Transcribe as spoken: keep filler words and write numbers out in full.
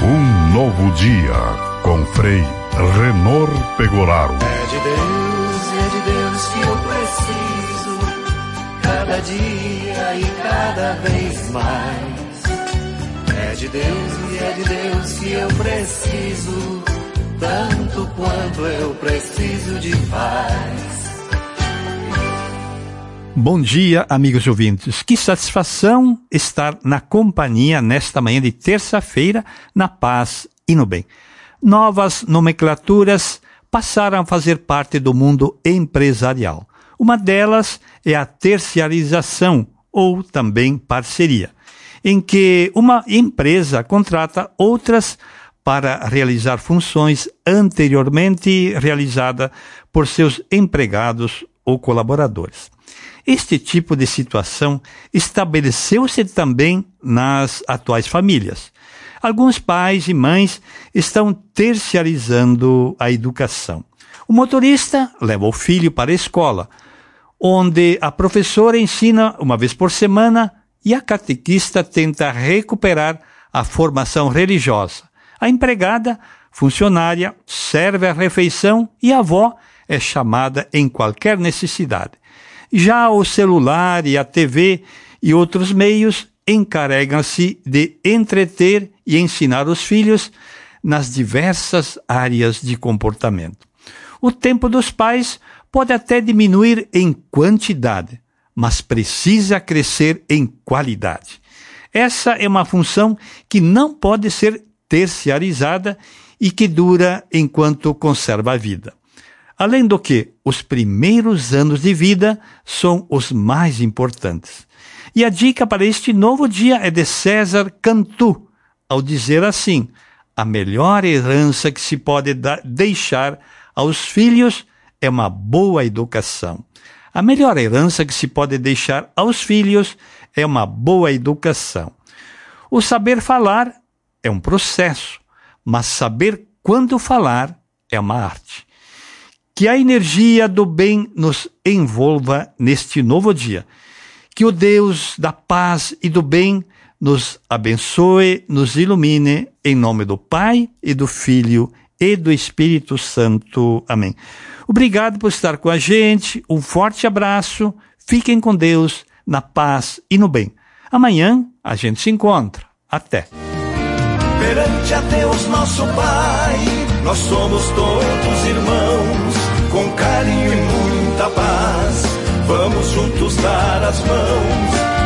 Um novo dia com Frei Renor Pegoraro. É de Deus, é de Deus que eu preciso, cada dia e cada vez mais. É de Deus e é de Deus que eu preciso, tanto quanto eu preciso de paz. Bom dia, amigos ouvintes. Que satisfação estar na companhia nesta manhã de terça-feira, na paz e no bem. Novas nomenclaturas passaram a fazer parte do mundo empresarial. Uma delas é a terciarização, ou também parceria, em que uma empresa contrata outras para realizar funções anteriormente realizadas por seus empregados ou colaboradores. Este tipo de situação estabeleceu-se também nas atuais famílias. Alguns pais e mães estão terciarizando a educação. O motorista leva o filho para a escola, onde a professora ensina uma vez por semana e a catequista tenta recuperar a formação religiosa. A empregada, funcionária, serve a refeição e a avó é chamada em qualquer necessidade. Já o celular e a T V e outros meios encarregam-se de entreter e ensinar os filhos nas diversas áreas de comportamento. O tempo dos pais pode até diminuir em quantidade, mas precisa crescer em qualidade. Essa é uma função que não pode ser terciarizada e que dura enquanto conserva a vida. Além do que, os primeiros anos de vida são os mais importantes. E a dica para este novo dia é de César Cantu, ao dizer assim: a melhor herança que se pode da- deixar aos filhos é uma boa educação. A melhor herança que se pode deixar aos filhos é uma boa educação. O saber falar é um processo, mas saber quando falar é uma arte. Que a energia do bem nos envolva neste novo dia. Que o Deus da paz e do bem nos abençoe, nos ilumine, em nome do Pai e do Filho e do Espírito Santo. Amém. Obrigado por estar com a gente, um forte abraço, fiquem com Deus, na paz e no bem. Amanhã a gente se encontra. Até. Perante a Deus nosso Pai, nós somos todos irmãos, com carinho e muita paz, vamos juntos dar as mãos